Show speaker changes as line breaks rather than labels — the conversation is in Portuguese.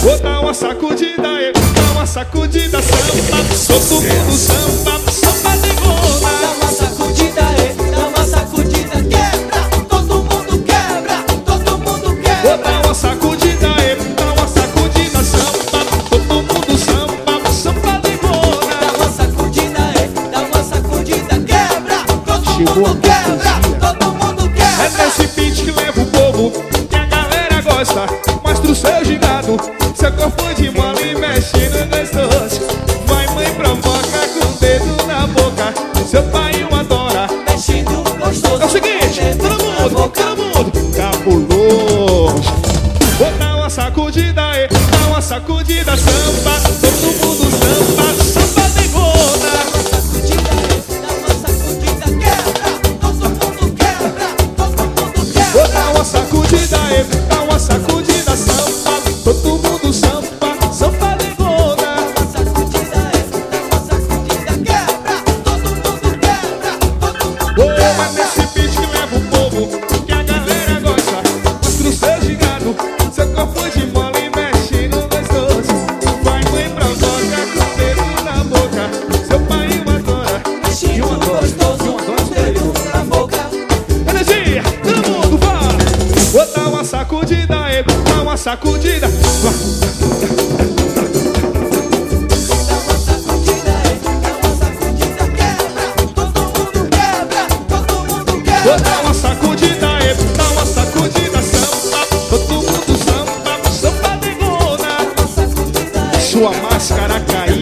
Vou dar uma sacudida, dá uma sacudida, samba, todo mundo samba, samba de gona.
Dá uma sacudida, dá uma sacudida, quebra, todo mundo quebra, todo mundo quebra.
Vou dar uma sacudida, dá uma sacudida, samba, todo mundo samba, samba de gona.
Dá uma sacudida, quebra, todo mundo quebra, todo mundo quebra.
É nesse beat que leva o povo, que a galera gosta. Mostra o seu gingado, seu corpo de mole mexendo gostoso. Vai mãe provoca com o dedo na boca, seu pai o adora.
Mexendo gostoso.
É o seguinte, todo mundo, cabuloso. Vou dar uma sacudida, dá uma sacudida, samba, todo mundo samba, samba de gona.
Dá uma sacudida, quebra, todo mundo quebra, todo mundo quebra.
Vou dar uma sacudida, dá uma sacudida, samba, todo mundo samba, samba de gona.
Dá uma sacudida, quebra, todo mundo quebra, todo mundo
Oh,
quebra.
mas nesse beat que leva o povo, que a galera gosta. Mostra o seu gingado, seu corpo de mole mexendo gostoso. Vai mãe provoca com o dedo na boca, seu pai o adora.
Mexendo gostoso, dedo na boca.
Energia, todo mundo vai. Vou dar uma sacudida, dá uma sacudida.
Dá uma sacudida, quebra, todo mundo quebra, todo mundo
Vou
quebra.
dar uma sacudida, dá uma sacudida, samba, todo mundo samba, samba de gona.
Uma sacudida,
Sua máscara caiu.